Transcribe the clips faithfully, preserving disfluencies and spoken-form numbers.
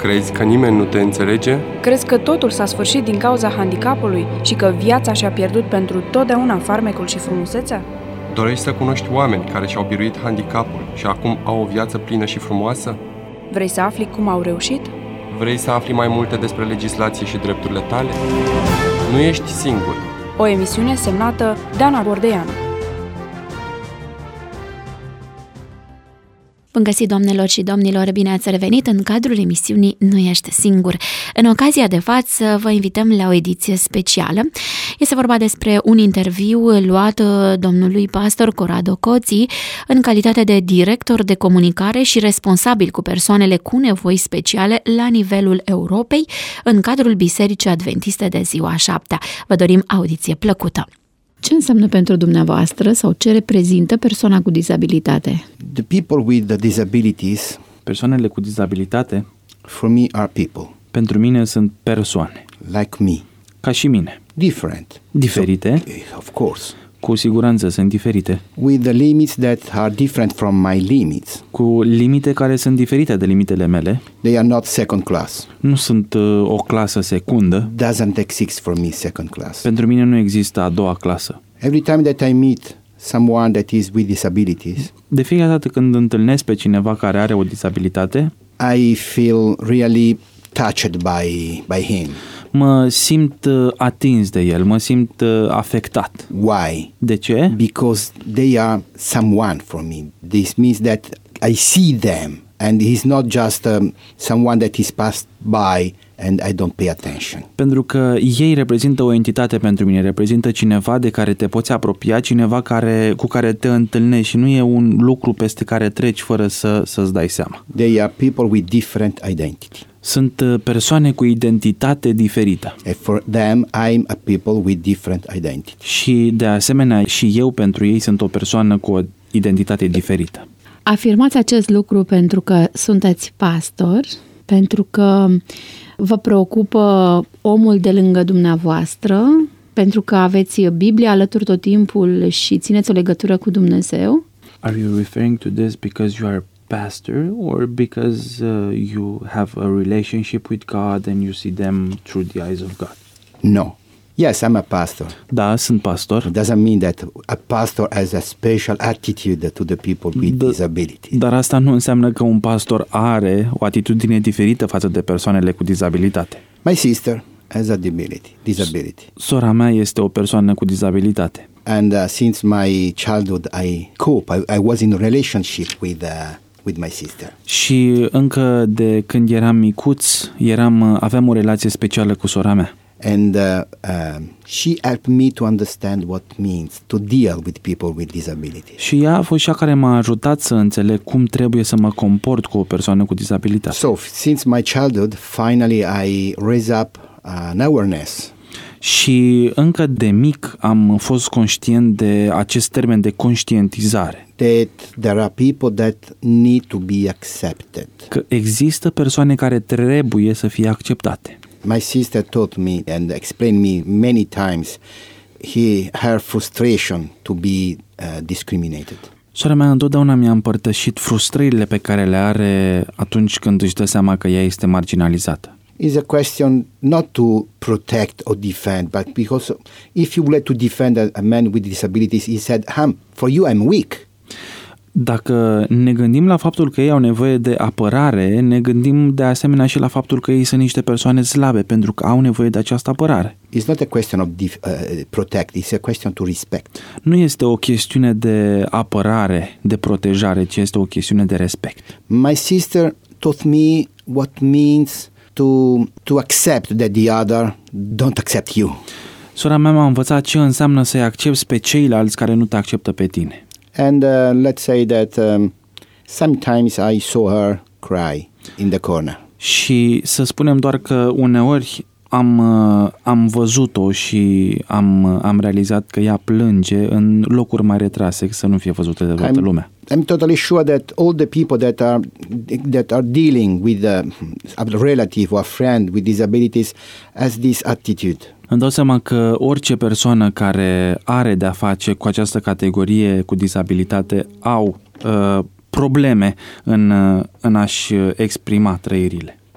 Crezi că nimeni nu te înțelege? Crezi că totul s-a sfârșit din cauza handicapului și că viața și-a pierdut pentru totdeauna farmecul și frumusețea? Dorești să cunoști oameni care și-au biruit handicapul și acum au o viață plină și frumoasă? Vrei să afli cum au reușit? Vrei să afli mai multe despre legislație și drepturile tale? Nu ești singur. O emisiune semnată Dana Bordeanu. Bun găsit, doamnelor și domnilor, bine ați revenit în cadrul emisiunii Nu ești singur. În ocazia de față vă invităm la o ediție specială. Este vorba despre un interviu luat domnului pastor Corrado Coții în calitate de director de comunicare și responsabil cu persoanele cu nevoi speciale la nivelul Europei în cadrul Bisericii Adventiste de Ziua a Șaptea. Vă dorim audiție plăcută. Ce înseamnă pentru dumneavoastră sau ce reprezintă persoana cu dizabilitate? The people with the disabilities, persoanele cu dizabilitate, for me, are people. Pentru mine sunt persoane. Like me. Ca și mine. Different. Diferite. So, of course. Cu siguranță sunt diferite. With the limits that are different from my limits. Cu limite care sunt diferite de limitele mele. They are not second class. Nu sunt uh, o clasă secundă. Doesn't exist for me second class. Pentru mine nu există a doua clasă. Every time that I meet someone that is with disabilities, de fiecare dată când întâlnesc pe cineva care are o dizabilitate, I feel really touched by by him. Mă simt atins de el, mă simt afectat. Why? De ce? Because they are someone for me. This means that I see them and he's not just um, someone that is passed by and I don't pay attention. Pentru că ei reprezintă o entitate pentru mine, reprezintă cineva de care te poți apropia, cineva care, cu care te întâlnești și nu e un lucru peste care treci fără să, să-ți dai seama. They are people with different identity. Sunt persoane cu identitate diferită. And for them, I'm a people with different identity. Și de asemenea și eu pentru ei sunt o persoană cu o identitate diferită. Afirmați acest lucru pentru că sunteți pastor, pentru că vă preocupă omul de lângă dumneavoastră, pentru că aveți Biblia alături tot timpul și țineți o legătură cu Dumnezeu? Are you referring to this because you are pastor or because uh, you have a relationship with God and you see them through the eyes of God? No. Yes, I'm a pastor. Da, sunt pastor. It doesn't mean that a pastor has a special attitude to the people with da, disabilities. Dar asta nu înseamnă că un pastor are o atitudine diferită față de persoanele cu dizabilitate. My sister has a disability. disability. Sora mea este o persoană cu dizabilitate. And uh, since my childhood I cope. I, I was in a relationship with uh, with my sister. Și încă de când eram micuț, eram aveam o relație specială cu sora mea. And uh, uh, she helped me to understand what means to deal with people with disabilities. Și ea a fost cea care m-a ajutat să înțeleg cum trebuie să mă comport cu o persoană cu dizabilitate. So, since my childhood, finally I raise up an awareness. Și încă de mic am fost conștient de acest termen de conștientizare. That there are people that need to be accepted. Că există persoane care trebuie să fie acceptate. My sister taught me and explained me many times he, her frustration to be uh, discriminated. Sora mea întotdeauna mi-a împărtășit frustrările pe care le are atunci când își dă seama că ea este marginalizată. It's a question not to protect or defend, but because if you would like to defend a, a man with disabilities, he said, "Ham, for you I'm weak." Dacă ne gândim la faptul că ei au nevoie de apărare, ne gândim de asemenea și la faptul că ei sunt niște persoane slabe pentru că au nevoie de această apărare. It's not a question of def- uh, protect, it's a question to respect. Nu este o chestiune de apărare, de protejare, ci este o chestiune de respect. My sister taught me what means to to accept that the other don't accept you. Sora mea m-a învățat ce înseamnă să-i accepți pe ceilalți care nu te acceptă pe tine. And uh, let's say that um, sometimes I saw her cry in the corner. Și să spunem doar că uneori am, am văzut-o și am, am realizat că ea plânge în locuri mai retrase, să nu fie văzută de toată I'm, lumea. I'm totally sure that all the people that are that are dealing with a, a relative or a friend with disabilities has this attitude. Îmi dau seama că orice persoană care are de-a face cu această categorie cu dizabilitate au uh, probleme în, în a-și exprima trăirile.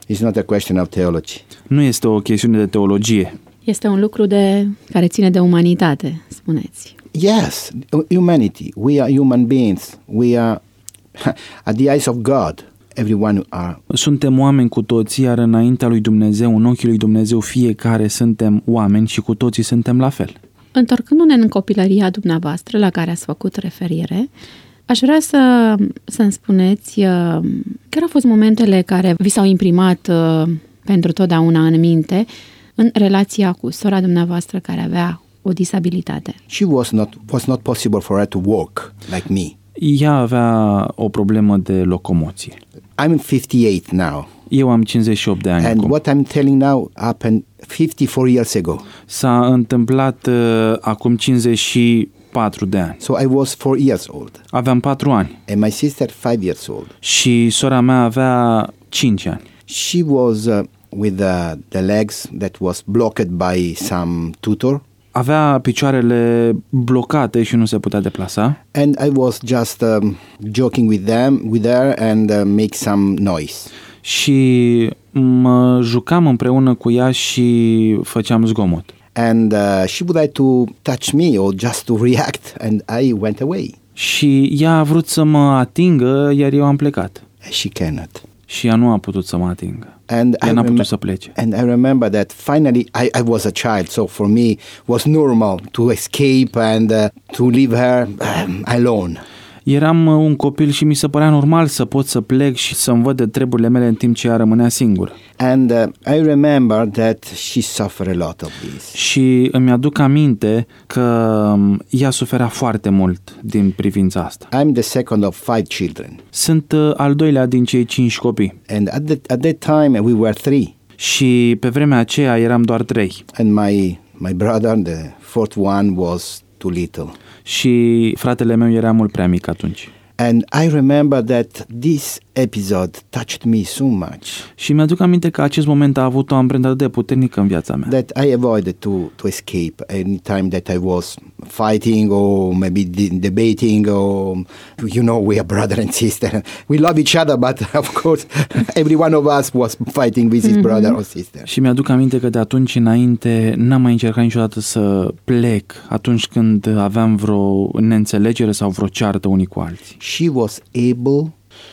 It's not a question of theology. Nu este o chestiune de teologie. Este un lucru de care ține de umanitate, spuneți. Yes, humanity. We are human beings. We are, at the eyes of God, everyone are. Suntem oameni cu toții, iar înaintea lui Dumnezeu, în ochii lui Dumnezeu, fiecare suntem oameni și cu toții suntem la fel. Întorcându-ne în copilăria dumneavoastră, la care ați făcut referire, aș vrea să, să-mi spuneți care au fost momentele care vi s-au imprimat pentru totdeauna în minte în relația cu sora dumneavoastră care avea o disabilitate. She was not was not possible for her to walk like me. Ea avea o problemă de locomoție. I'm fifty-eight now. Eu am cincizeci și opt de ani And acum. what I'm telling now happened fifty-four years ago. S-a întâmplat uh, acum cincizeci și patru de ani. So I was four years old. Aveam patru ani. And my sister five years old. Și sora mea avea cinci ani. She was uh, with the, the legs that was blocked by some tutor. Avea picioarele blocate și nu se putea deplasa. And I was just um, joking with them, with her, and uh, make some noise. Și mă jucam împreună cu ea și făceam zgomot. And uh, she would like to touch me or just to react, and I went away. Și ea a vrut să mă atingă, iar eu am plecat. She cannot. Și ea nu a putut să mă atingă. And ea I n-a putut remem- să plece. And I remember that finally I, I was a child, so for me was normal to escape and uh, to leave her um, alone. Eram un copil și mi se părea normal să pot să plec și să-mi văd de treburile mele în timp ce ea rămânea singură. And uh, I remember that she suffered a lot of this. Și îmi aduc aminte că ea suferea foarte mult din privința asta. I'm the second of five children. Sunt uh, al doilea din cei cinci copii. And at, the, at that time we were three. Și pe vremea aceea eram doar trei. And my, my brother, the fourth one, was too little. Și fratele meu era mult prea mic atunci. And I remember that this episode touched me so much Și mi-aduc aminte că acest moment a avut o amprentă de puternică în viața mea. that I avoided to, to escape any time that I was fighting or maybe de- debating or, you know, we are brother and sister. We love each other, but of course every one of us was fighting with his brother or sister. Și mi-aduc aminte că de atunci înainte n-am mai încercat niciodată să plec atunci când aveam vreo neînțelegere sau vreo ceartă unii cu alții. She was able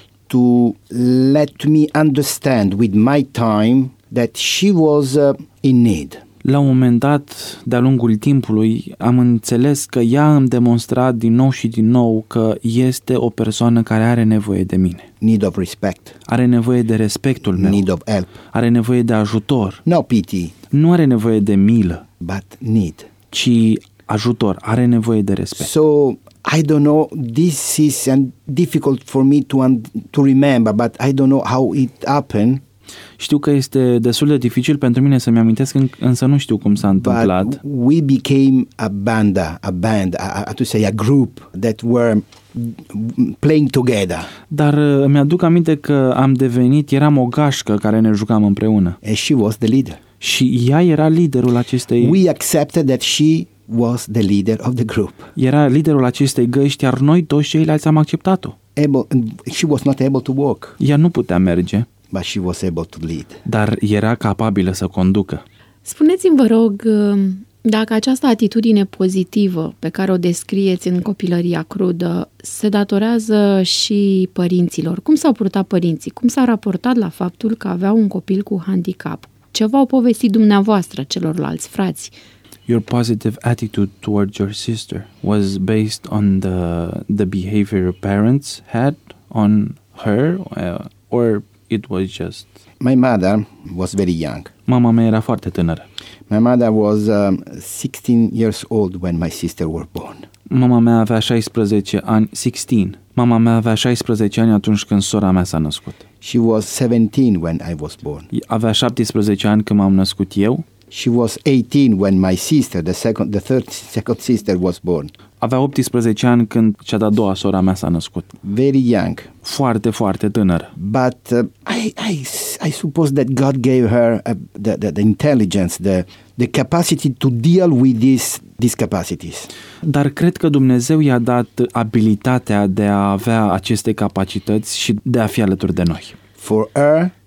to let me understand with my time that she was uh, in need. La un moment dat, de-a lungul timpului, am înțeles că ea îmi demonstra din nou și din nou că este o persoană care are nevoie de mine. Need of respect, Are nevoie de respectul meu. need of help. Are nevoie de ajutor. No pity, Nu are nevoie de milă, but need. ci ajutor. Are nevoie de respect. So I don't know, this is um, difficult for me to un- to remember, but I don't know how it happened. Știu că este destul de dificil pentru mine să-mi amintesc, însă nu știu cum s-a întâmplat. But we became a banda, a band, a, a, to say a group that were playing together. Dar uh, mi-aduc aminte că am devenit, eram o gașcă care ne jucam împreună. And she was the leader. Și ea era liderul acestei... We accepted that she was the leader of the group. Era liderul acestei găști, iar noi toți ceilalți am acceptat-o. Able, she was not able to walk, Ea nu putea merge, but she was able to lead. dar era capabilă să conducă. Spuneți-mi, vă rog, dacă această atitudine pozitivă pe care o descrieți în copilăria crudă se datorează și părinților. Cum s-au purtat părinții? Cum s-au raportat la faptul că aveau un copil cu handicap? Ce v-au povestit dumneavoastră celorlalți frați? Your positive attitude towards your sister was based on the the behavior your parents had on her, uh, or it was just... My mother was very young. Mama mea era foarte tânără. My mother was um, sixteen years old when my sister were born. Mama mea avea șaisprezece ani, șaisprezece. Mama mea avea șaisprezece ani atunci când sora mea s-a născut. She was seventeen when I was born. Avea șaptesprezece ani când m-am născut eu. She was eighteen when my sister, the second, the third second sister, was born. Avea optsprezece ani când cea de-a doua sora mea s-a născut. Very young. Foarte, foarte tânără. But uh, I, I, I suppose that God gave her uh, the, the, the intelligence, the, the capacity to deal with these, these capacities. Dar cred că Dumnezeu i-a dat abilitatea de a avea aceste capacități și de a fi alături de noi. For her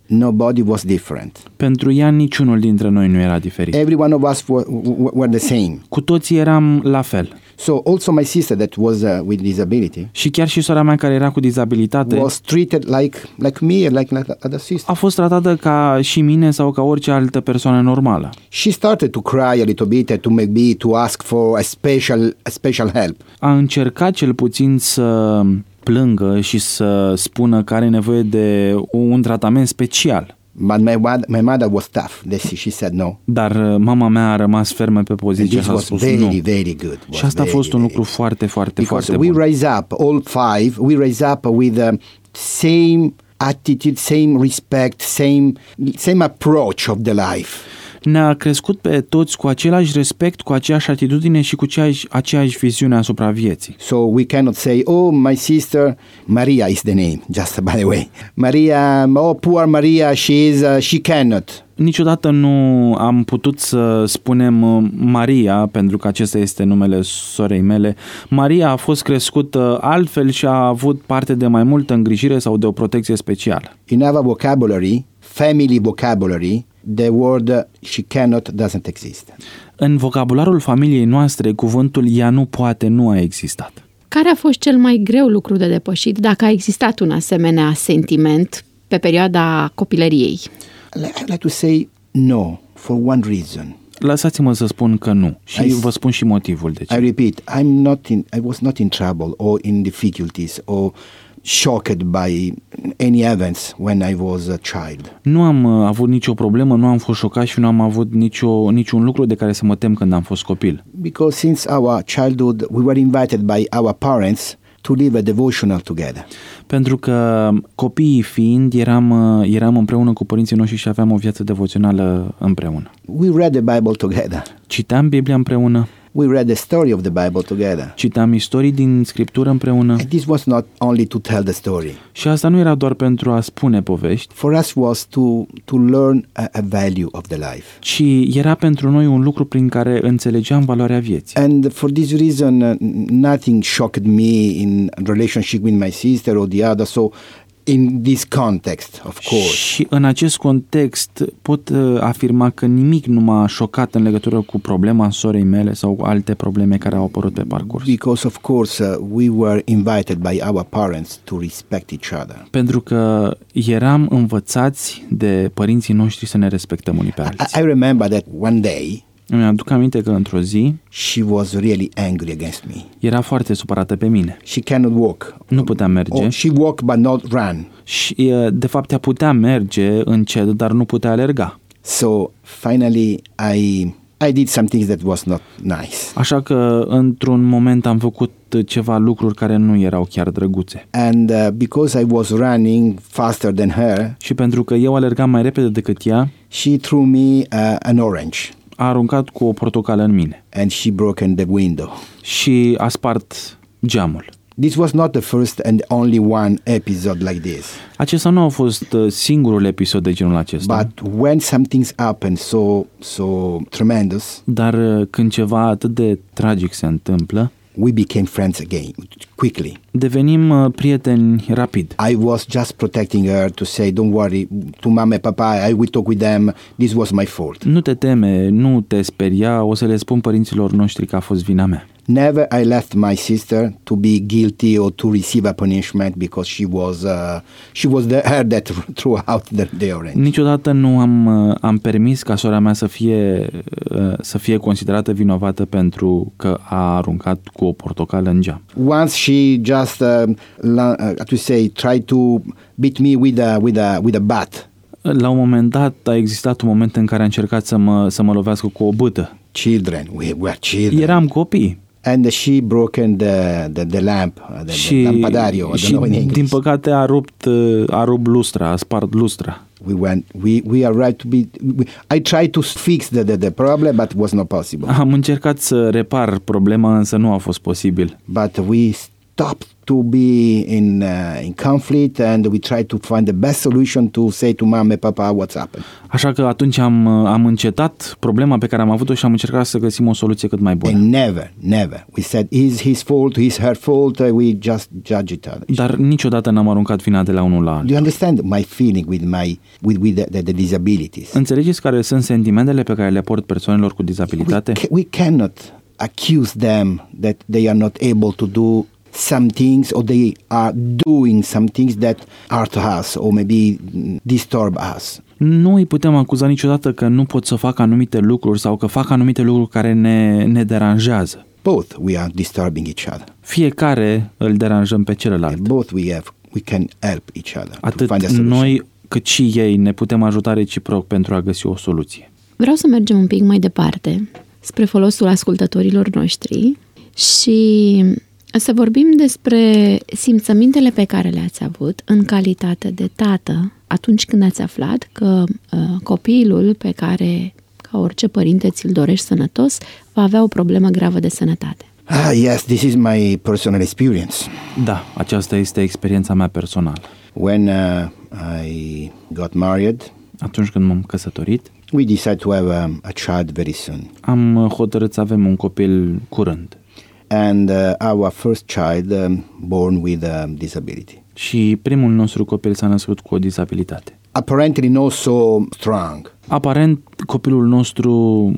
nobody was different. Pentru ea niciunul dintre noi nu era diferit. Every one of us were, were the same. Cu toții eram la fel. So also my sister that was uh, with disability. Și chiar și sora mea care era cu dizabilitate was treated like like me, like like other sisters. A fost tratată ca și mine sau ca orice altă persoană normală. She started to cry a little bit, to maybe to ask for a special a special help. A încercat cel puțin să plângă și să spună că are nevoie de un tratament special. But my, my mother was tough. She said no. Dar mama mea a rămas fermă pe poziție și a spus very, nu. Very good. Și asta very, a fost un lucru very foarte, foarte, because foarte we bun. raise up all five. We raise up with the same attitude, same respect, same same approach of the life. Ne-a crescut pe toți cu același respect, cu aceeași atitudine și cu aceeași, aceeași viziune asupra vieții. So we cannot say, oh, my sister, Maria is the name, just by the way. Maria, oh, poor Maria, she is, uh, she cannot. Niciodată nu am putut să spunem Maria, pentru că acesta este numele sorei mele. Maria a fost crescută altfel și a avut parte de mai multă îngrijire sau de o protecție specială. In our vocabulary, family vocabulary, the word she cannot doesn't exist. În vocabularul familiei noastre, cuvântul ea nu poate nu a existat. Care a fost cel mai greu lucru de depășit, dacă a existat un asemenea sentiment pe perioada copilăriei? I'd like to say no, for one reason. Lăsați-mă să spun că nu și I, vă spun și motivul de ce. I repeat, I'm not in, I was not in trouble or in difficulties or shocked by any events when I was a child. Nu am uh, avut nicio problemă, nu am fost șocat și nu am avut nicio, niciun lucru de care să mă tem când am fost copil. Because since our childhood we were invited by our parents to live a devotional together. Pentru că copiii fiind eram, uh, eram împreună cu părinții noștri și aveam o viață devoțională împreună. We read the Bible together. Citeam Biblia împreună. We read the story of the Bible together. Citam istorii din Scriptură împreună. And this was not only to tell the story. Și asta nu era doar pentru a spune povești. For us was to to learn a, a value of the life. Ci era pentru noi un lucru prin care înțelegeam valoarea vieții. And for this reason uh, nothing shocked me in relationship with my sister or the other. So in this context, of course. Și în acest context pot uh, afirma că nimic nu m-a șocat în legătură cu problema sorei mele sau alte probleme care au apărut pe parcurs. Because of course uh, we were invited by our parents to respect each other. Pentru că eram învățați de părinții noștri să ne respectăm unii pe alții. I, I remember that one day îmi aduc aminte că într-o zi she was really angry against me. Era foarte supărată pe mine. She cannot walk. Nu putea merge. Oh, she walked but not run. Și de fapt ea putea merge încet, dar nu putea alerga. So finally I I did some things that was not nice. Așa că într-un moment am făcut ceva lucruri care nu erau chiar drăguțe. And uh, because I was running faster than her, și pentru că eu alergam mai repede decât ea, she threw me uh, an orange. A aruncat cu o portocală în mine. And she broken the window. Și a spart geamul. This was not the first and only one episode like this. Acesta nu a fost singurul episod de genul acesta. But when something's happened so so tremendous, dar când ceva atât de tragic se întâmplă, we became friends again quickly. Devenim prieteni rapid. I was just protecting her to say, don't worry, to mama, papa, I will talk with them. This was my fault. Nu te teme, nu te speria, o să le spun părinților noștri că a fost vina mea. Never I left my sister to be guilty or to receive a punishment because she was uh, she was the her that threw out the, the orange. Niciodată nu am am permis ca sora mea să fie să fie considerată vinovată pentru că a aruncat cu o portocală în geam. Once she just uh, uh, to say try to beat me with a with a with a bat. La un moment dat a existat un moment în care a încercat să mă să mă lovească cu o bâtă. Children, we were children. Eram copii. And she broken the the, the lamp, the, și, the lampadario. Și din păcate a rupt a rupt lustra, a spart lustra. We went. We we arrived to be. We, I tried to fix the, the the problem, but it was not possible. Am încercat să repar problema, însă nu a fost posibil. But we stop to be in uh, in conflict, and we try to find the best solution to say to mom and papa what's happened. Așa că atunci am, am încetat problema pe care am avut-o și am încercat să găsim o soluție cât mai bună. And never, never. We said, is his fault, is her fault, we just judge it other. Dar niciodată n-am aruncat vina de la unul la altul. Do you understand my feeling with my with with the, the, the disabilities? Înțelegeți care sunt sentimentele pe care le port persoanelor cu dizabilitate? We, ca- we cannot accuse them that they are not able to do some things, or they are doing some things that hurt us or maybe disturb us. Nu îi putem acuza niciodată că nu pot să facă anumite lucruri sau că fac anumite lucruri care ne, ne deranjează. Both we are disturbing each other. Fiecare îl deranjăm pe celălalt. And both we have we can help each other. Atât to find a solution. noi cât și ei ne putem ajuta reciproc pentru a găsi o soluție. Vreau să mergem un pic mai departe, spre folosul ascultătorilor noștri și să vorbim despre simțămintele pe care le-ați avut în calitate de tată atunci când ați aflat că uh, copilul pe care, ca orice părinte, ți-l dorești sănătos, va avea o problemă gravă de sănătate. Ah, yes, this is my personal experience. Da, aceasta este experiența mea personală. When uh, I got married, atunci când m-am căsătorit, we decided to have a, a child very soon. Am hotărât să avem un copil curând. And uh, our first child um, born with a disability. Și primul nostru copil s-a născut cu o dizabilitate. Apparently not so strong. Aparent, copilul nostru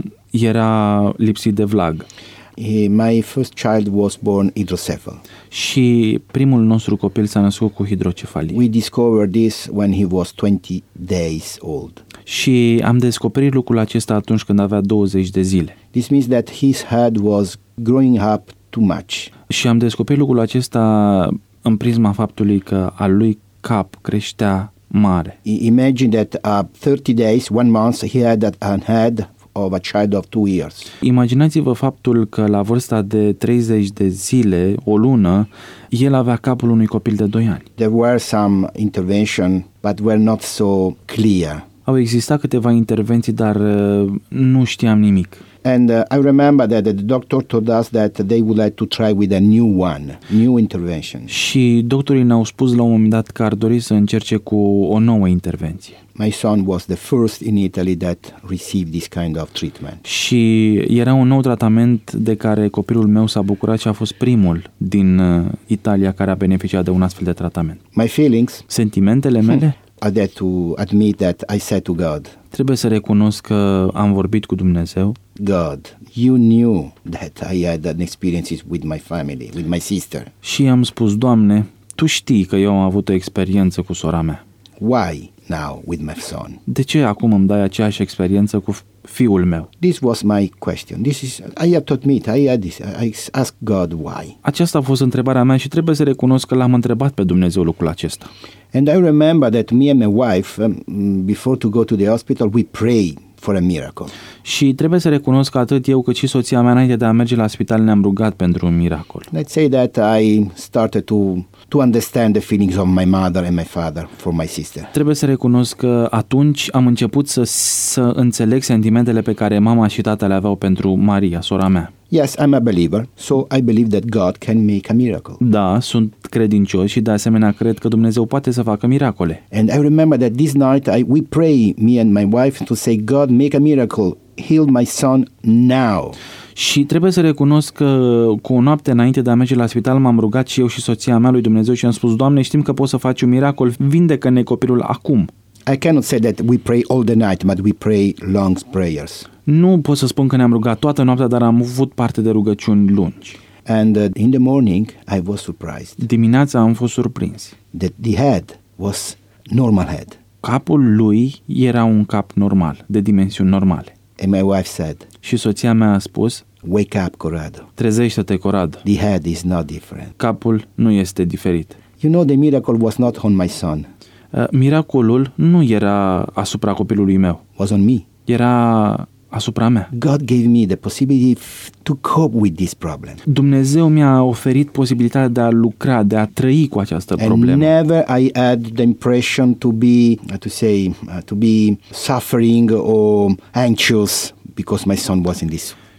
era lipsit de vlag. He, my first child was born hydrocephal. Și primul nostru copil s-a născut cu hidrocefalie. We discovered this when he was twenty days old. Și am descoperit lucrul acesta atunci când avea douăzeci de zile. This means that his head was growing up too much. Și am descoperit lucrul acesta în prisma faptului că al lui cap creștea mare. Imagine that at uh, thirty days, one month, he had a head of a child of two years. Imaginați-vă faptul că la vârsta de treizeci de zile, o lună, el avea capul unui copil de doi ani. There were some intervention, but were not so clear. Au existat câteva intervenții, dar uh, nu știam nimic. And uh, I remember that the doctor told us that they would like to try with a new one, new intervention. Și doctorii ne-au spus la un moment dat că ar dori să încerce cu o nouă intervenție. My son was the first in Italy that received this kind of treatment. Și era un nou tratament de care copilul meu s-a bucurat și a fost primul din uh, Italia care a beneficiat de un astfel de tratament. My feelings, sentimentele mele, are there to admit that I said to God, trebuie să recunosc că am vorbit cu Dumnezeu. God, you knew that I had an experiences with my family, with my sister. Și am spus, Doamne, Tu știi că eu am avut o experiență cu sora mea. Why now with my son? De ce acum îmi dai aceeași experiență cu fiul meu? This was my question. This is I have to admit I had this. I asked God why. Aceasta a fost întrebarea mea și trebuie să recunosc că l-am întrebat pe Dumnezeu lucrul acesta. And I remember that me and my wife, um, before to go to the hospital, we prayed for a miracle. Și trebuie să recunosc că atât eu cât și soția mea înainte de a merge la spital ne-am rugat pentru un miracol. Let's say that I started to to understand the feelings of my mother and my father for my sister. Trebuie să recunosc că atunci am început să, să înțeleg sentimentele pe care mama și tata le aveau pentru Maria, sora mea. Yes, I'm a believer, so I believe that God can make a miracle. Da, sunt credincios și de asemenea cred că Dumnezeu poate să facă miracole. And I remember that this night I, we pray, me and my wife, to say, God, make a miracle, heal my son now. Și trebuie să recunosc că cu o noapte înainte de a merge la spital m-am rugat și eu și soția mea lui Dumnezeu și am spus, Doamne, știm că poți să faci un miracol, vindecă-ne copilul acum. I cannot say that we pray all the night, but we pray long prayers. Nu pot să spun că ne-am rugat toată noaptea, dar am avut parte de rugăciuni lungi. And uh, in the morning I was surprised. Dimineața am fost surprins. That the head was normal head. Capul lui era un cap normal, de dimensiuni normale. And my wife said, și soția mea a spus, wake up, Corrado. Trezește-te, Corrado. The head is not different. Capul nu este diferit. You know, the miracle was not on my son. Uh, miracolul nu era asupra copilului meu. Was on me. Era asupra mea. God gave me the possibility to cope with this problem. Dumnezeu mi-a oferit posibilitatea de a lucra, de a trăi cu această problemă. And never I had the impression to be, uh, to say, uh, to be suffering or anxious because my son was in this.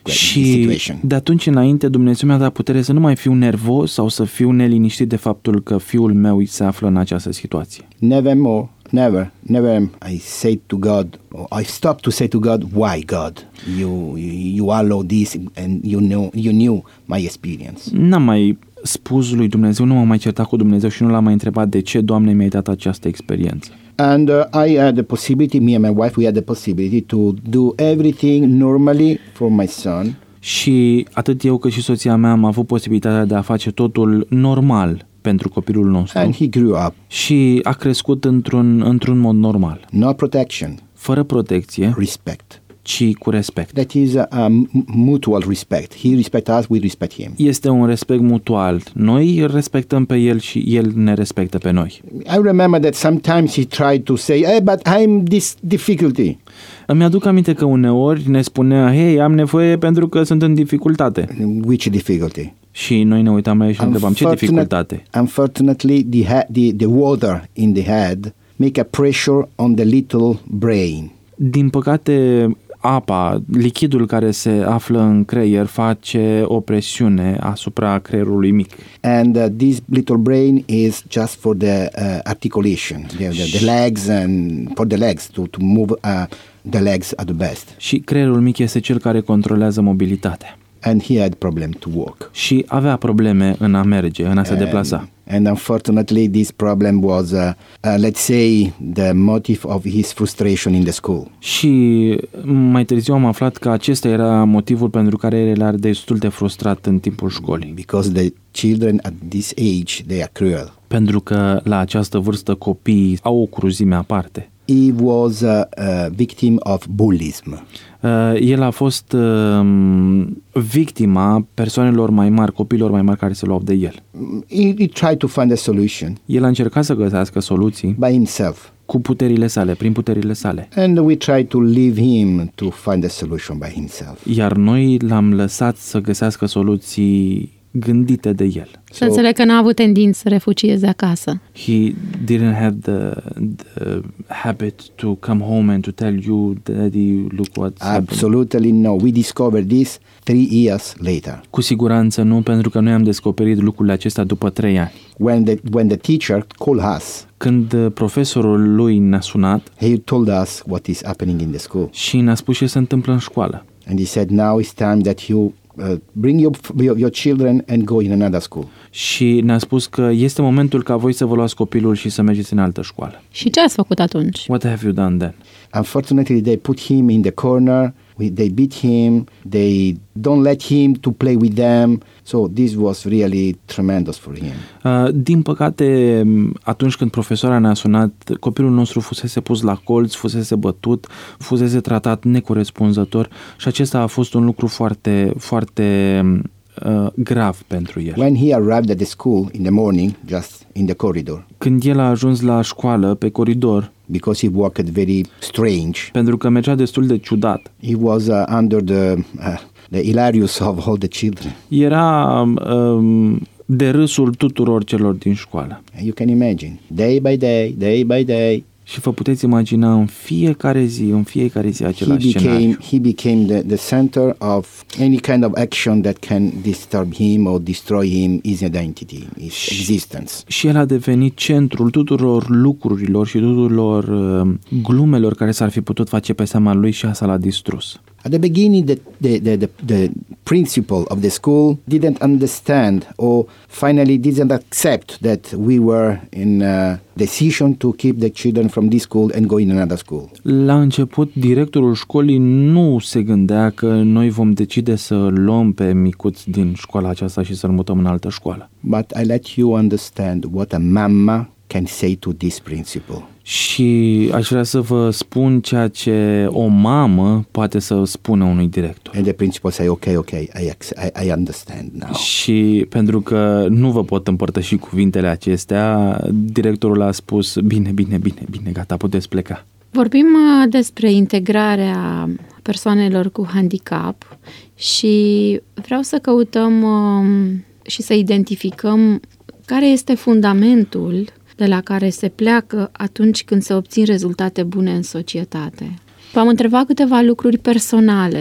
Și de atunci înainte Dumnezeu mi-a dat putere să nu mai fiu nervos sau să fiu neliniștit de faptul că fiul meu se află în această situație. Never more, never, never I say to God, I stop to say to God, why God? You, you allow this and you know, you knew my experience. N-am mai spus lui Dumnezeu, nu m-am mai certat cu Dumnezeu și nu l-am mai întrebat de ce, Doamne, mi-ai dat această experiență. And uh, I had the possibility, me and my wife, we had the possibility to do everything normally for my son. Și atât eu cât și soția mea am avut posibilitatea de a face totul normal pentru copilul nostru. And he grew up. Și a crescut într-un, într-un mod normal. No protection. Fără protecție. Respect. Ci cu respect. That is a, a mutual respect. He respects us, we respect him. Este un respect mutual. Noi îl respectăm pe el și el ne respectă pe noi. I remember that sometimes he tried to say, hey, but I'm this difficulty. Îmi aduc aminte că uneori ne spunea, hei, am nevoie pentru că sunt în dificultate. Which difficulty? Și noi ne uitam la el și întrebam, ce dificultate? Unfortunately, the, ha- the, the water in the head make a pressure on the little brain. Din păcate, apa, lichidul care se află în creier face o presiune asupra creierului mic. And uh, this little brain is just for the uh, articulation, the, the, the legs and for the legs to, to move uh, the legs at the best. Și creierul mic este cel care controlează mobilitatea. And he had problem to walk. Și avea probleme în a merge, în a se deplasa. And unfortunately, this problem was, uh, uh, let's say, the motive of his frustration in the school. Și mai târziu am aflat că acesta era motivul pentru care el era destul de frustrat în timpul școlii. Because the children at this age, they are cruel. Pentru că la această vârstă copiii au o cruzime aparte. He was a, a victim of bullyism. Uh, el a fost uh, victima persoanelor mai mari, copiilor mai mari care se luau de el. He, he tried to find a solution. El a încercat să găsească soluții by himself. Cu puterile sale, prin puterile sale. And we tried to leave him to find a solution by himself. Iar noi l-am lăsat să găsească soluții gândite de el. Să înțeleg că n-a avut tendință să refugieze acasă. He didn't have the, the habit to come home and to tell you, Daddy, look what's happening. Absolutely no. We discovered this three years later. Cu siguranță nu, pentru că noi am descoperit lucrurile acestea după trei ani. When the when the teacher called us. Când profesorul lui ne-a sunat, he told us what is happening in the school. Și ne-a spus ce se întâmplă în școală. And he said, now it's time that you Uh, bring your, your, your children and go in another school. Și ne-a spus că este momentul ca voi să vă luați copilul și să mergeți în altă școală. Și ce ați făcut atunci? What have you done then? Unfortunately, they put him in the corner. We, they beat him. They don't let him to play with them. So this was really tremendous for him. Uh, din păcate, atunci când profesoara ne-a sunat, copilul nostru fusese pus la colț, fusese bătut, fusese tratat necorespunzător și acesta a fost un lucru foarte, foarte uh, grav pentru el. When he arrived at the school in the morning, just in the corridor. Când el a ajuns la școală, pe coridor, because he walked very strange. Pentru că mergea destul de ciudat. He was uh, under the uh, the hilarious of all the children. Era um, de râsul tuturor celor din școală. You can imagine, day by day, day by day. Și vă puteți imagina în fiecare zi, în fiecare zi același he became, scenariu. He became the, the center of any kind of action that can disturb him or destroy him, his identity, his și, existence. Și el a devenit centrul tuturor lucrurilor și tuturor uh, glumelor care s-ar fi putut face pe seama lui și asta l-a distrus. At the beginning, the, the, the, the, the principal of the school didn't understand or finally didn't accept that we were in a decision to keep the children from this school and go in another school. La început, directorul școlii nu se gândea că noi vom decide să luăm pe micuț din școala aceasta și să-l mutăm în altă școală. But I let you understand what a mama can say to this principal. Și aș vrea să vă spun ceea ce o mamă poate să spună unui director. And the principal say, okay, okay, I, I, I understand now. Și pentru că nu vă pot împărtăși cuvintele acestea, directorul a spus, bine, bine, bine, bine, gata, puteți pleca. Vorbim despre integrarea persoanelor cu handicap și vreau să căutăm și să identificăm care este fundamentul de la care se pleacă atunci când se obțin rezultate bune în societate. V-am întrebat câteva lucruri personale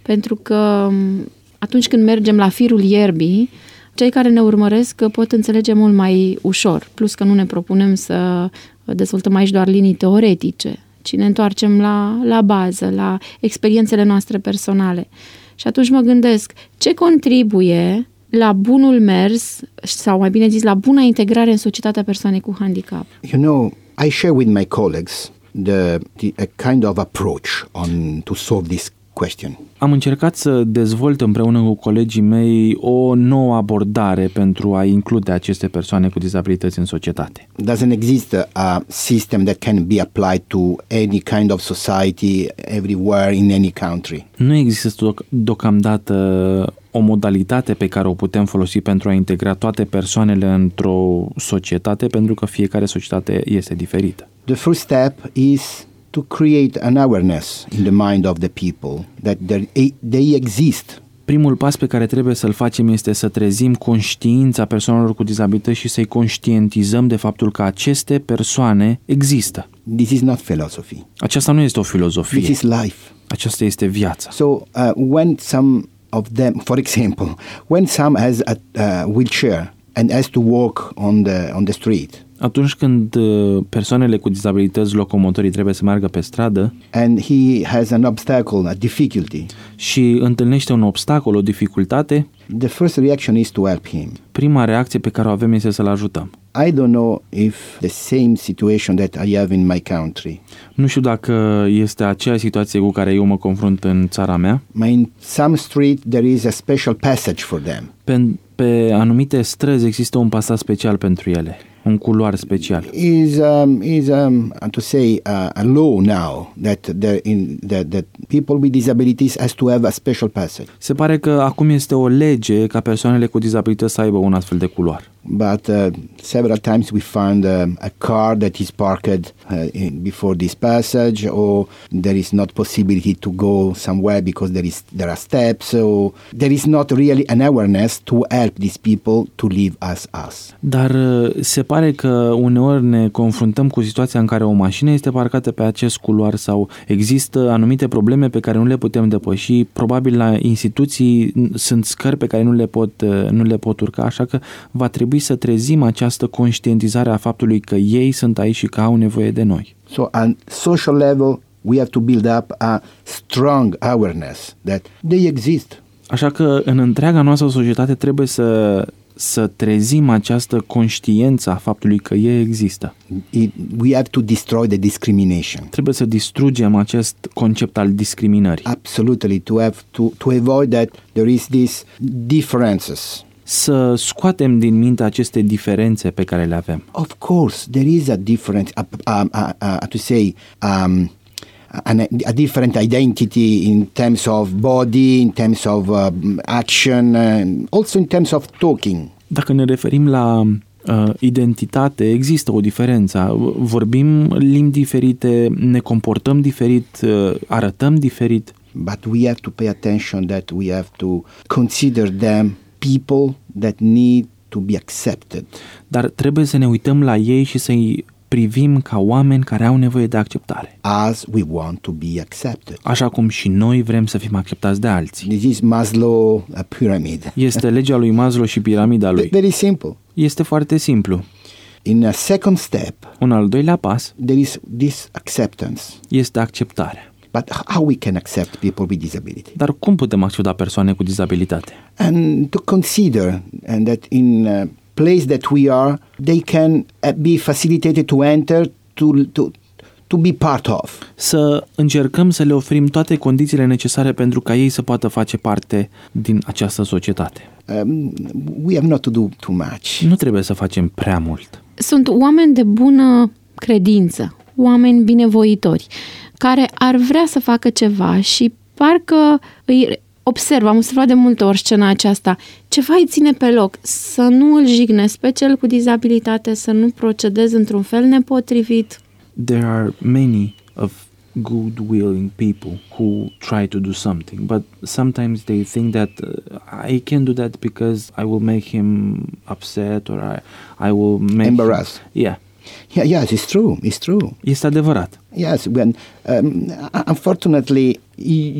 pentru că atunci când mergem la firul ierbii, cei care ne urmăresc pot înțelege mult mai ușor, plus că nu ne propunem să dezvoltăm aici doar linii teoretice, ci ne întoarcem la, la bază, la experiențele noastre personale. Și atunci mă gândesc, ce contribuie la bunul mers, sau mai bine zis, la buna integrare în societatea persoanei cu handicap? You know, I share with my colleagues the, the a kind of approach on to solve this question. Am încercat să dezvolt împreună cu colegii mei o nouă abordare pentru a include aceste persoane cu dizabilități în societate. Doesn't exist a system that can be applied to any kind of society everywhere in any country. Nu există doc- deocamdată o modalitate pe care o putem folosi pentru a integra toate persoanele într-o societate, pentru că fiecare societate este diferită. The first step is to create an awareness in the mind of the people that there, they exist. Primul pas pe care trebuie să-l facem este să trezim conștiința persoanelor cu dizabilități și să-i conștientizăm de faptul că aceste persoane există. This is not philosophy. Aceasta nu este o filozofie. This is life. Aceasta este viața. So uh, when some of them, for example, when some has a uh, wheelchair and has to walk on the on the street. Atunci când persoanele cu dizabilități locomotorii trebuie să meargă pe stradă and he has an obstacle, a difficulty, și întâlnește un obstacol, o dificultate, the first reaction is to help him. Prima reacție pe care o avem este să-l ajutăm. I don't know if the same situation that I have in my country. Nu știu dacă este aceeași situație cu care eu mă confrunt în țara mea. In some street there is a special passage for them. Pe, pe anumite străzi există un pasaj special pentru ele, un culoar special. Is um, is um, to say uh, a law now that the in that that people with disabilities has to have a special passage. Se pare că acum este o lege ca persoanele cu dizabilități să aibă un astfel de culoar. But uh, several times we find uh, a car that is parked uh, in, before this passage, or there is not possibility to go somewhere because there is there are steps. So there is not really an awareness to help these people to live as us. Dar se pare că uneori ne confruntăm cu situația în care o mașină este parcată pe acest culoar sau există anumite probleme pe care nu le putem depăși. Probabil la instituții sunt scări pe care nu le pot, nu le pot urca, așa că va trebui să trezim această conștientizare a faptului că ei sunt aici și că au nevoie de noi. So on social level we have to build up a strong awareness that they exist. Așa că în întreaga noastră societate trebuie să să trezim această conștiință a faptului că ei există. It, we have to destroy the discrimination. Trebuie să distrugem acest concept al discriminării. Absolutely, to have to to avoid that there is these differences. Să scoatem din minte aceste diferențe pe care le avem. Of course, there is a different, uh, uh, uh, uh, to say, um, an, a different identity in terms of body, in terms of uh, action, and also in terms of talking. Dacă ne referim la uh, identitate, există o diferență. Vorbim limbi diferite, ne comportăm diferit, uh, arătăm diferit. But we have to pay attention that we have to consider them people that need to be accepted. Dar trebuie să ne uităm la ei și să-i privim ca oameni care au nevoie de acceptare. As we want to be accepted. Așa cum și noi vrem să fim acceptați de alții. This is Maslow a pyramid. Este legea lui Maslow și piramida lui. Very simple. Este foarte simplu. In a second step, un al doilea pas, there is this acceptance. Este acceptarea. But how we can accept people with disability? Dar cum putem accepta persoane cu dizabilitate? And to consider and that in a place that we are, they can be facilitated to enter, to to to be part of. Să încercăm să le oferim toate condițiile necesare pentru ca ei să poată face parte din această societate. Um, we have not to do too much. Nu trebuie să facem prea mult. Sunt oameni de bună credință, oameni binevoitori, care ar vrea să facă ceva și parcă îi observ, am observat de multe ori scena aceasta, ceva îi ține pe loc, să nu îl jignesc pe cel cu dizabilitate, să nu procedez într-un fel nepotrivit. There are many of good-willing people who try to do something, but sometimes they think that uh, I can do that because I will make him upset or I, I will make embarrassed. Him, yeah. Yeah, yes, it's true. It's true. Este adevărat. Yes, when um, unfortunately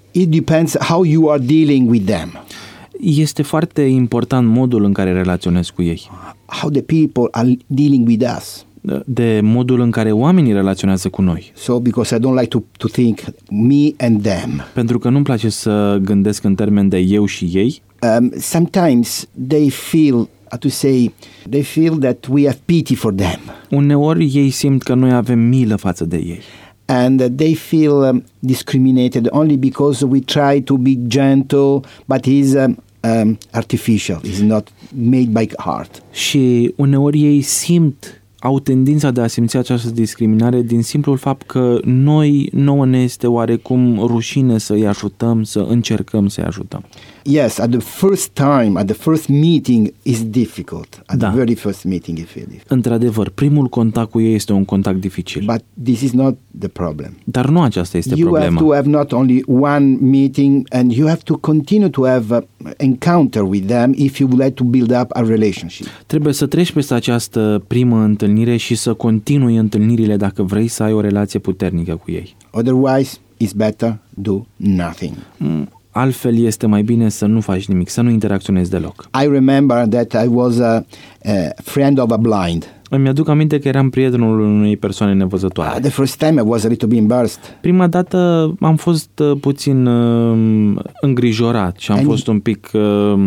it depends how you are dealing with them. Este foarte important modul în care relaționezi cu ei. How the people are dealing with us. De modul în care oamenii relaționează cu noi. So because I don't like to, to think me and them. Pentru că nu-mi place să gândesc în termen de eu și ei. Um, sometimes they feel, how to say, they feel that we have pity for them. Uneori ei simt că noi avem milă față de ei. And they feel um, discriminated only because we try to be gentle, but it's um, um, artificial. It's not made by heart. Și uneori ei simt au tendința de a simți această discriminare din simplul fapt că noi, nouă ne este oarecum rușine să îi ajutăm, să încercăm să-i ajutăm. Yes, at the first time, at the first meeting is difficult. At Da. the very first meeting you feel difficult. Într-adevăr, primul contact cu ei este un contact dificil. But this is not the problem. Dar nu aceasta este You have problema. to have not only one meeting, and you have to continue to have uh, encounter with them if you would like to build up a relationship. Trebuie să treci peste această primă întâlnire și să continui întâlnirile dacă vrei să ai o relație puternică cu ei. Otherwise, it's better do nothing. Altfel este mai bine să nu faci nimic, să nu interacționezi deloc. I remember that I was a, a friend of a blind. Îmi aduc aminte că eram prietenul unei persoane nevăzătoare. Uh, the first time I was a little bit embarrassed. Prima dată am fost uh, puțin uh, îngrijorat și am And fost un pic uh,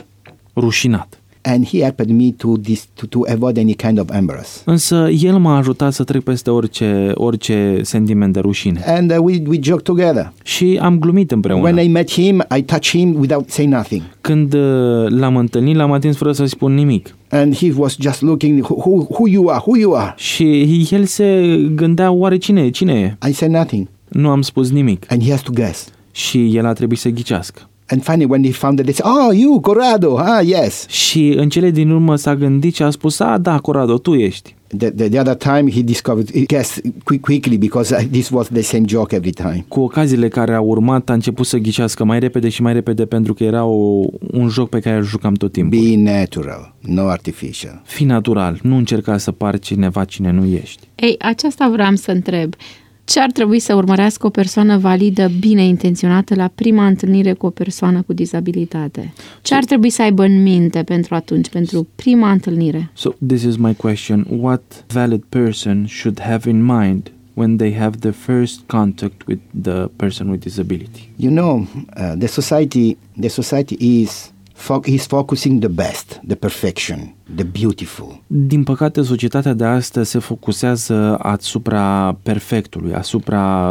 rușinat. And he helped me to, dis, to, to avoid any kind of embarrass. Însă el m-a ajutat să trec peste orice, orice sentiment de rușine. And uh, we, we joked together. Și am glumit împreună. When I met him, I touched him without saying nothing. Când uh, l-am întâlnit, l-am atins fără să-i spun nimic. And he was just looking, who, who, who you are, who you are. Și el se gândea, oare cine e, cine e? I said nothing. Nu am spus nimic. And he has to guess. Și el a trebuit să ghicească. And finally, when he found that, they said, oh, you, Corrado, ah, yes. Și în cele din urmă s-a gândit și a spus, a, da, Corrado, tu ești. The, the, the other time, he discovered, he guessed quick, quickly because uh, this was the same joke every time. Cu ocaziile care au urmat, a început să ghicească mai repede și mai repede pentru că era o, un joc pe care îl jucam tot timpul. Be natural, no artificial. Fii natural, nu încerca să pari cineva cine nu ești. Ei, aceasta vreau să întreb. Ce ar trebui să urmărească o persoană validă, bine intenționată, la prima întâlnire cu o persoană cu dizabilitate? Ce ar trebui să aibă în minte pentru atunci, pentru prima întâlnire? So, this is my question. What valid person should have in mind when they have the first contact with the person with disability? You know, uh, the society, the society is fo- is focusing the best, the perfection, the beautiful. Din păcate, societatea de astăzi se focusează asupra perfectului, asupra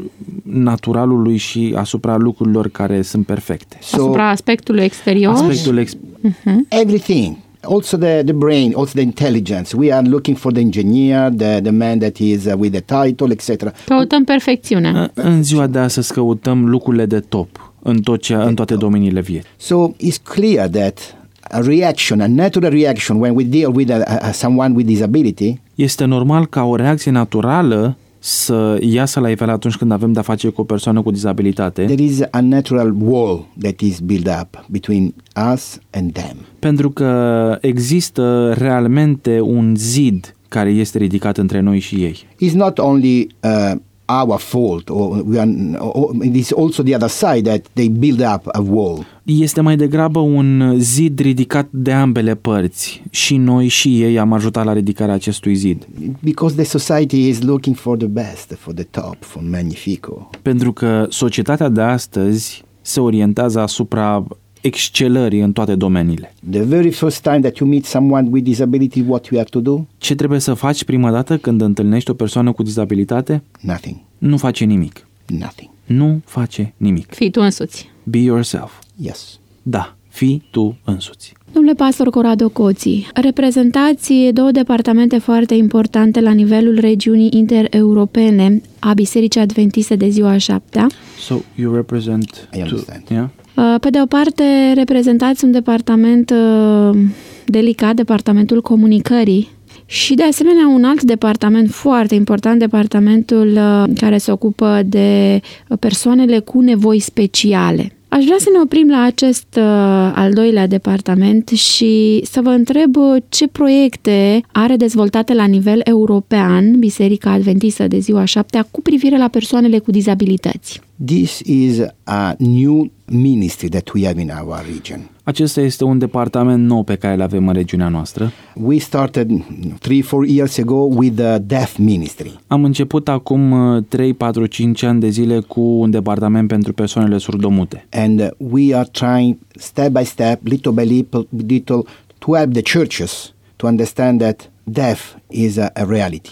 naturalului și asupra lucrurilor care sunt perfecte. So Asupra aspectului exterior? Aspectul ex- everything, also the, the brain, also the intelligence. We are looking for the engineer, the, the man that is uh, with the title, et cetera. Căutăm perfecțiunea. În ziua de astăzi căutăm lucrurile de top în, tot ce, în toate domeniile vieții. So it's clear that a reaction, a natural reaction when we deal with a, a, someone with disability, Este normal ca o reacție naturală să iasă la iveală atunci când avem de-a face cu o persoană cu dizabilitate, there is a natural wall that is built up between us and them. pentru că există realmente un zid care este ridicat între noi și ei. It's not only uh, our fault, or we are, or it is also the other side that they build up a wall. Este mai degrabă un zid ridicat de ambele părți. Și noi și ei am ajutat la ridicarea acestui zid. Because the society is looking for the best, for the top, for magnifico. Pentru că societatea de astăzi se orientează asupra excelării în toate domeniile. The very first time that you meet someone with disability, what you have to do? Ce trebuie să faci prima dată când întâlnești o persoană cu dizabilitate? Nothing. Nu face nimic. Nothing. Nu face nimic. Fii tu însuți. Be yourself. Yes. Da, fii tu însuți. Domnule pastor Corrado Coții, reprezentați două departamente foarte importante la nivelul regiunii intereuropene a Bisericii Adventiste de ziua a șaptea. So you represent I understand. Two, yeah? Pe de o parte, reprezentați un departament delicat, departamentul comunicării, și de asemenea un alt departament foarte important, departamentul care se ocupă de persoanele cu nevoi speciale. Aș vrea să ne oprim la acest uh, al doilea departament și să vă întreb ce proiecte are dezvoltate la nivel european Biserica Adventistă de Ziua Șaptea cu privire la persoanele cu dizabilități. This is a new ministry that we have in our region. Acesta este un departament nou pe care îl avem în regiunea noastră. We started three, four years ago with the deaf ministry. Am început acum trei, patru, cinci ani de zile cu un departament pentru persoanele surdomute. And we are trying step by step, little by little, little to help the churches to understand that deaf is a, a reality.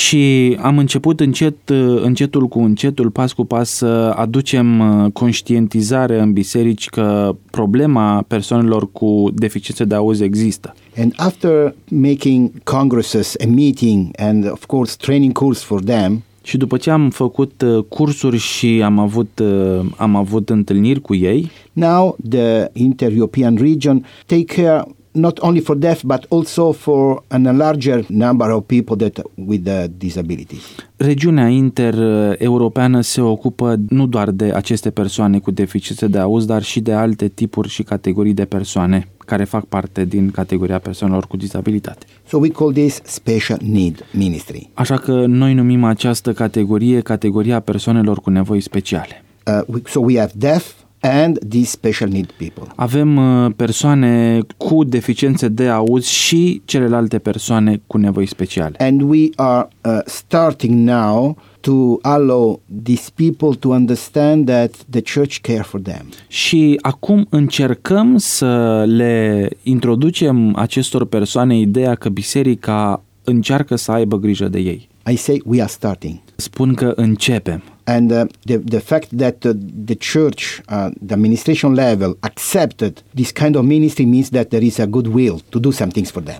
Și am început încet, încetul cu încetul, pas cu pas, să aducem conștientizare în biserici că problema persoanelor cu deficiențe de auz există. And after making congresses, a meeting and of course training course for them, și după ce am făcut cursuri și am avut, am avut întâlniri cu ei, now the Inter-European region take care not only for deaf, but also for a larger number of people that with the disabilities. Regiunea inter-europeană se ocupă nu doar de aceste persoane cu deficiențe de auz, dar și de alte tipuri și categorii de persoane care fac parte din categoria persoanelor cu dizabilitate. So we call this special need ministry. Așa că noi numim această categorie categoria persoanelor cu nevoi speciale. Uh, we, so we have deaf and these special need people. Avem uh, persoane cu deficiențe de auz și celelalte persoane cu nevoi speciale. And we are uh, starting now to allow these people to understand that the church care for them. Și acum încercăm să le introducem acestor persoane ideea că biserica încearcă să aibă grijă de ei. I say we are starting. Spun că începem. And uh, the, the fact that uh, the church, uh, the administration level accepted this kind of ministry means that there is a good will to do some things for them.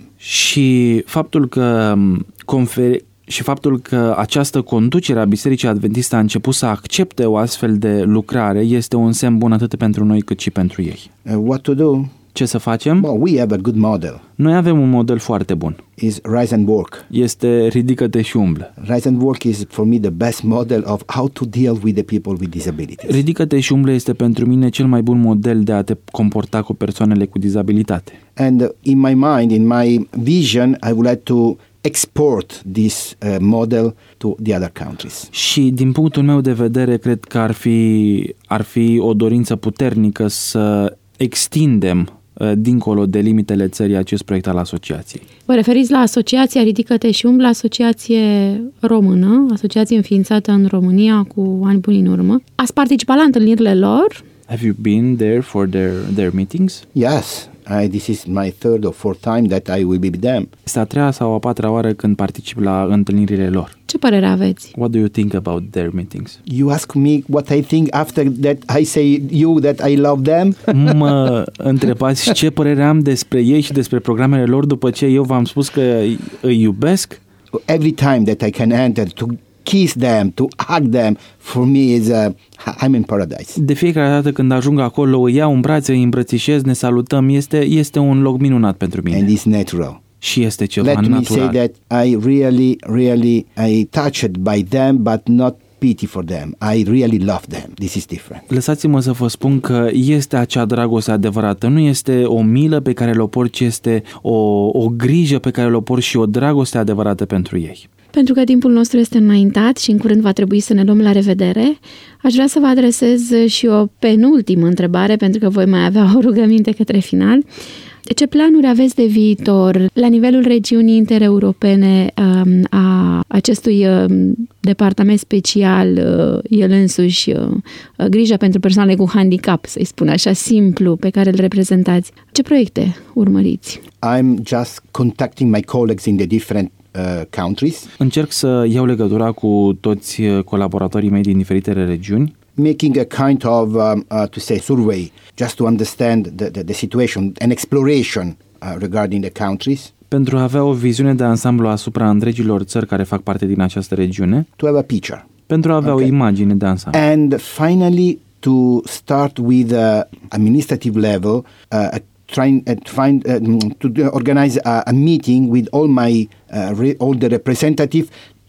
Și faptul că confer- și faptul că această conducere a Bisericii Adventiste a început să accepte o astfel de lucrare este un semn bun atât pentru noi cât și pentru ei. Uh, what to do? Ce să facem? Well, we have a good model. Noi avem un model foarte bun. Is rise and walk. Este ridică-te și umblă. Rise and walk is for me the best model of how to deal with the people with disabilities. Ridică-te și umblă este pentru mine cel mai bun model de a te comporta cu persoanele cu dizabilitate. And in my mind, in my vision, I would like to export this uh, model to the other countries. Și din punctul meu de vedere, cred că ar fi, ar fi o dorință puternică să extindem dincolo de limitele țării acest proiect al asociației. Vă referiți la asociația Ridică-te și umblă, asociație română, asociație înființată în România cu ani buni în urmă. Ați participat la întâlnirile lor? Have you been there for their, their meetings? Yes. I, this is my third or fourth time that I will be with them. Este a treia sau a patra oară când particip la întâlnirile lor. Ce părere aveți? What do you think about their meetings? You ask me what I think after that I say you that I love them? Mă întrebați ce părere am despre ei și despre programele lor după ce eu v-am spus că îi iubesc? Every time that I can enter to kiss them, to hug them, for me is a, I'm in paradise. De fiecare dată când ajung acolo, îi iau în brațe, îi îmbrățișez, ne salutăm, este, este un loc minunat pentru mine. And it's natural. Și este ceva Let natural. me say that I really, really, I touched by them, but not pity for them. I really love them. This is different. Lăsați-mă să vă spun că este acea dragoste adevărată. Nu este o milă pe care le-o port, ci este o, o grijă pe care le-o port și o dragoste adevărată pentru ei. Pentru că timpul nostru este înaintat și în curând va trebui să ne luăm la revedere, aș vrea să vă adresez și o penultimă întrebare, pentru că voi mai avea o rugăminte către final. Ce planuri aveți de viitor la nivelul regiunii intereuropene um, a acestui um, departament special, uh, el însuși, uh, grija pentru persoanele cu handicap, să-i spun așa, simplu, pe care îl reprezentați? Ce proiecte urmăriți? I'm just contacting my colleagues in the different uh, countries. Încerc să iau legătura cu toți colaboratorii mei din diferitele regiuni, making a kind of, um, uh, to say, survey, just to understand the, the, the situation, an exploration uh, regarding the countries. Pentru a avea o viziune de ansamblu asupra întregilor țări care fac parte din această regiune. To have a picture. Pentru a avea okay. o imagine de ansamblu. And finally, to start with a administrative level, uh, a trying uh, to find uh, to organize a, a meeting with all my uh, re, all the representatives to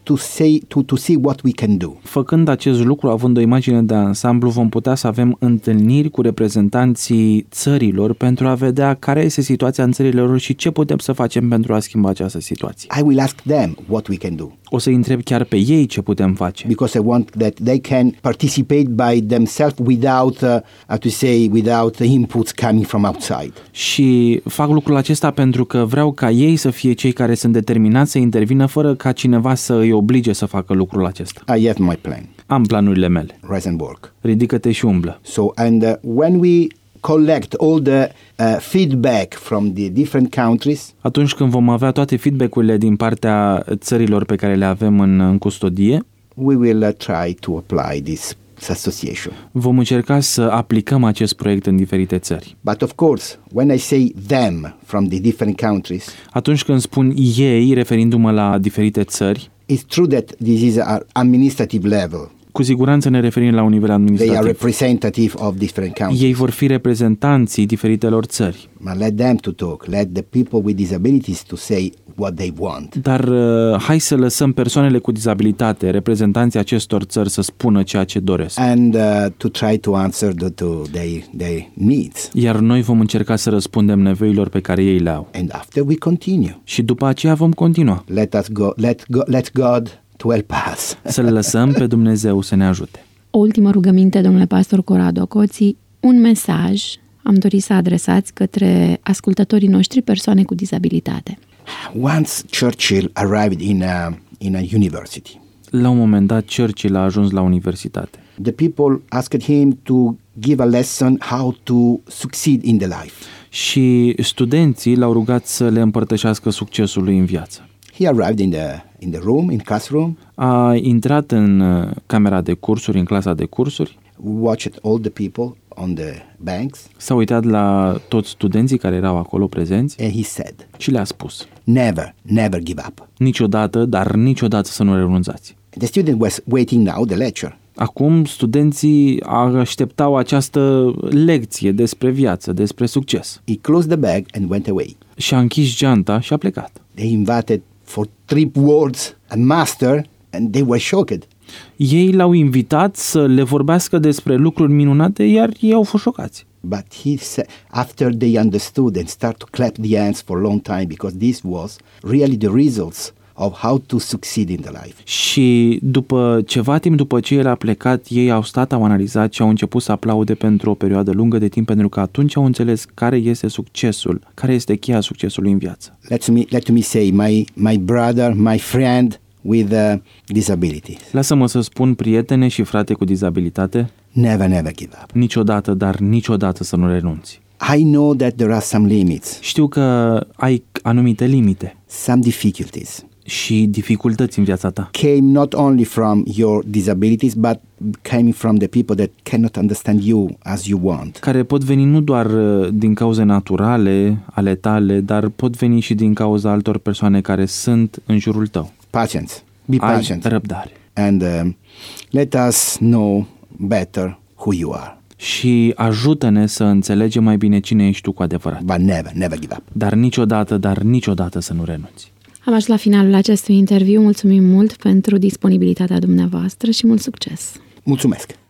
to say to, to see what we can do. Făcând acest lucru, având o imagine de ansamblu, vom putea să avem întâlniri cu reprezentanții țărilor pentru a vedea care este situația în țările lor și ce putem să facem pentru a schimba această situație. I will ask them what we can do. O să-i întreb chiar pe ei ce putem face. Because I want that they can participate by themselves without, uh, how to say, without inputs coming from outside. Și fac lucrul acesta pentru că vreau ca ei să fie cei care sunt determinați să intervină fără ca cineva să îi oblige să facă lucrul acesta. I have my plan. Am planurile mele. Rise and work. Ridică-te și umblă. So, and uh, when we collect all the uh, feedback from the different countries, atunci când vom avea toate feedback-urile din partea țărilor pe care le avem în, în custodie, we will uh, try to apply this association. Vom încerca să aplicăm acest proiect în diferite țări. But of course, when I say them from the different countries, atunci când spun ei, referindu-mă la diferite țări, it's true that this is at administrative level. Cu siguranță ne referim la un nivel administrativ. They are representative of different countries. Ei vor fi reprezentanții diferitelor țări. But let them to talk. Let the people with disabilities to say what they want. Dar uh, hai să lăsăm persoanele cu dizabilitate, reprezentanții acestor țări, să spună ceea ce doresc. And uh, to try to answer the, to their, their needs. Iar noi vom încerca să răspundem nevoilor pe care ei le au. And after we continue. Și după aceea vom continua. Let us go. Let go. Let God to help us. Să-L lăsăm pe Dumnezeu să ne ajute. O ultimă rugăminte, domnule pastor Corrado Coții, un mesaj am dorit să adresați către ascultătorii noștri, persoane cu dizabilitate. Once Churchill arrived in a, in a university. La un moment dat, Churchill a ajuns la universitate. The people asked him to give a lesson how to succeed in the life. Și studenții l-au rugat să le împărtășească succesul lui în viață. He arrived in the in the room, in classroom. A intrat în camera de cursuri, în clasa de cursuri. Watched all the people on the banks. S-a uitat la toți studenții care erau acolo prezenți. And he said, și le-a spus: Never, never give up. Niciodată, dar niciodată să nu renunțați. The student was waiting now the lecture. Acum studenții așteptau această lecție despre viață, despre succes. He closed the bag and went away. Și a închis geanta și a plecat. They invited for three words a master and they were shocked. Ei l-au invitat să le vorbească despre lucruri minunate, iar ei au fost șocați. But he said, after they understood and start to clap the hands for a long time, because this was really the results of how to succeed in the life. Și după ceva timp după ce el a plecat, ei au stat, au analizat și au început să aplaude pentru o perioadă lungă de timp, pentru că atunci au înțeles care este succesul, care este cheia succesului în viață. Let me, let me say, my, my brother, my friend with a disability. Lasă-mă să spun, prietene și frate cu dizabilitate, never, never give up. Niciodată, dar niciodată să nu renunți. I know that there are some limits. Știu că ai anumite limite. Some difficulties. Și dificultăți în viața ta. Came not only from your disabilities, but came from the people that cannot understand you as you want. Care pot veni nu doar din cauze naturale ale tale, dar pot veni și din cauza altor persoane care sunt în jurul tău. Patience. Be Ai patient. răbdare. And um, let us know better who you are. Și ajută-ne să înțelegem mai bine cine ești tu cu adevărat. But never, never give up. Dar niciodată, dar niciodată să nu renunți. Am ajuns la finalul acestui interviu. Mulțumim mult pentru disponibilitatea dumneavoastră și mult succes! Mulțumesc!